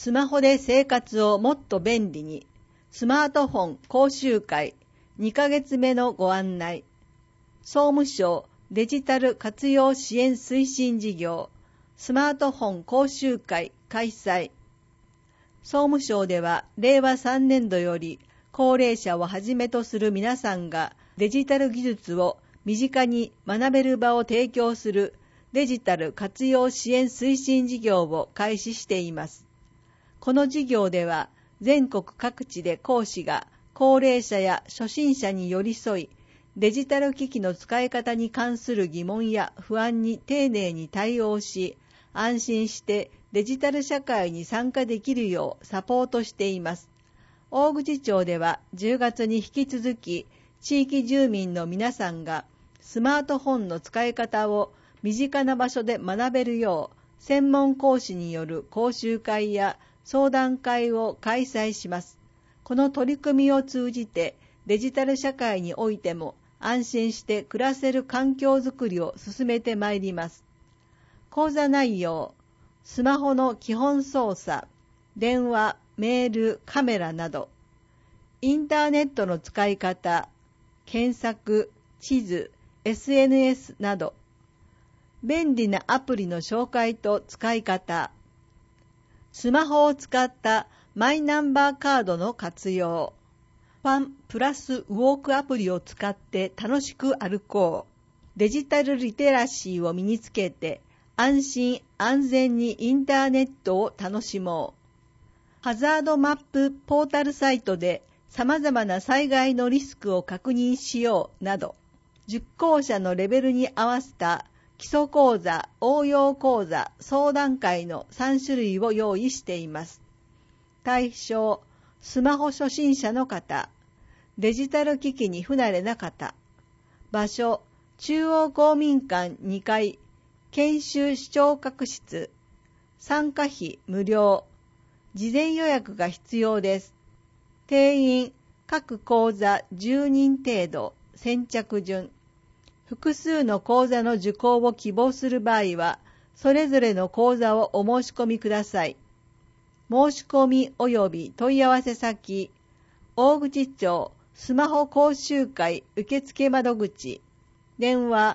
スマホで生活をもっと便利に、スマートフォン講習会2ヶ月目のご案内。総務省デジタル活用支援推進事業、スマートフォン講習会開催。総務省では令和3年度より高齢者をはじめとする皆さんがデジタル技術を身近に学べる場を提供するデジタル活用支援推進事業を開始しています。この事業では全国各地で講師が高齢者や初心者に寄り添い、デジタル機器の使い方に関する疑問や不安に丁寧に対応し、安心してデジタル社会に参加できるようサポートしています。大口町では10月に引き続き、地域住民の皆さんがスマートフォンの使い方を身近な場所で学べるよう、専門講師による講習会や相談会を開催します。この取り組みを通じて、デジタル社会においても安心して暮らせる環境づくりを進めてまいります。講座内容、スマホの基本操作、電話、メール、カメラなど、インターネットの使い方、検索、地図、SNS など、便利なアプリの紹介と使い方、スマホを使ったマイナンバーカードの活用、ファンプラスウォークアプリを使って楽しく歩こう、デジタルリテラシーを身につけて安心安全にインターネットを楽しもう、ハザードマップポータルサイトで様々な災害のリスクを確認しようなど、受講者のレベルに合わせた基礎講座、応用講座、相談会の3種類を用意しています。対象、スマホ初心者の方、デジタル機器に不慣れな方。場所、中央公民館2階、研修視聴覚室。参加費無料。事前予約が必要です。定員、各講座10人程度、先着順。複数の講座の受講を希望する場合は、それぞれの講座をお申し込みください。申し込み及び問い合わせ先、大口町スマホ講習会受付窓口、電話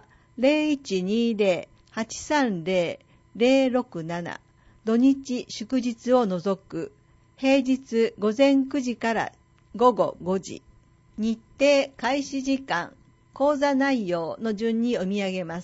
0120-830-067、土日祝日を除く、平日午前9時から午後5時、日程開始時間、講座内容の順に読み上げます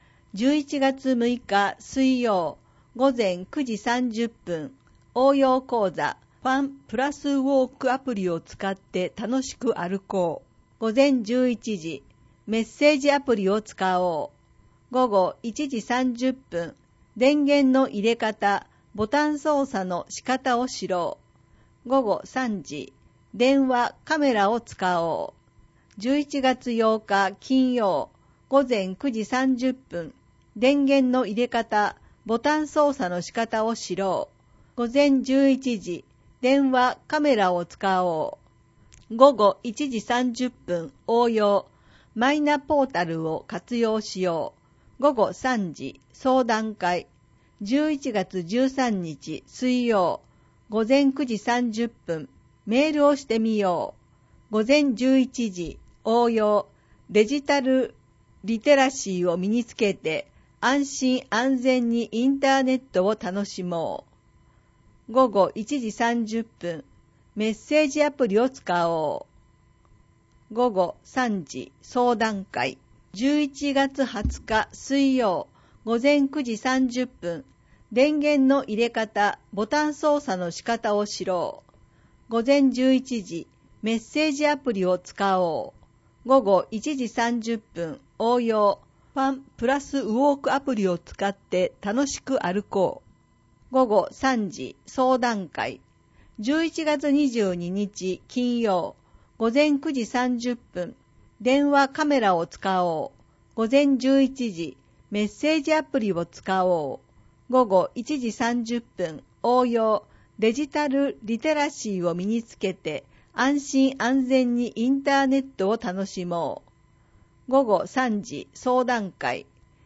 。11月6日水曜午前9時30分、応用講座ファンプラスウォークアプリを使って楽しく歩こう。午前11時、メッセージアプリを使おう。午後1時30分、電源の入れ方、ボタン操作の仕方を知ろう。午後3時、電話、カメラを使おう。11月8日金曜、午前9時30分、電源の入れ方、ボタン操作の仕方を知ろう。午前11時、電話、カメラを使おう。午後1時30分、応用、マイナポータルを活用しよう。午後3時、相談会。11月13日、水曜、午前9時30分、メールをしてみよう。午前11時、応用、デジタルリテラシーを身につけて安心安全にインターネットを楽しもう。午後1時30分、メッセージアプリを使おう。午後3時、相談会。11月20日水曜、午前9時30分、電源の入れ方、ボタン操作の仕方を知ろう。午前11時、メッセージアプリを使おう。午後1時30分、応用、ファンプラスウォークアプリを使って楽しく歩こう。午後3時、相談会。11月22日、金曜、午前9時30分、電話カメラを使おう。午前11時、メッセージアプリを使おう。午後1時30分、応用、デジタルリテラシーを身につけて、安心安全にインターネットを楽しもう。午後3時、相談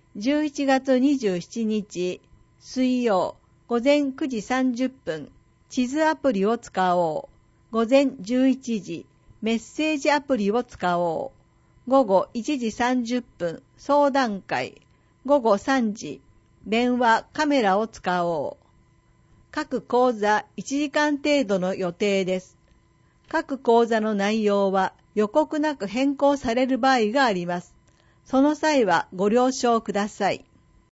会。11月27日、水曜、午前9時30分、 地図アプリを使おう。午前11時、メッセージアプリを使おう。午後1時30分、相談会。午後3時、電話、カメラを使おう。各講座1時間程度の予定です。各講座の内容は予告なく変更される場合があります。その際はご了承ください。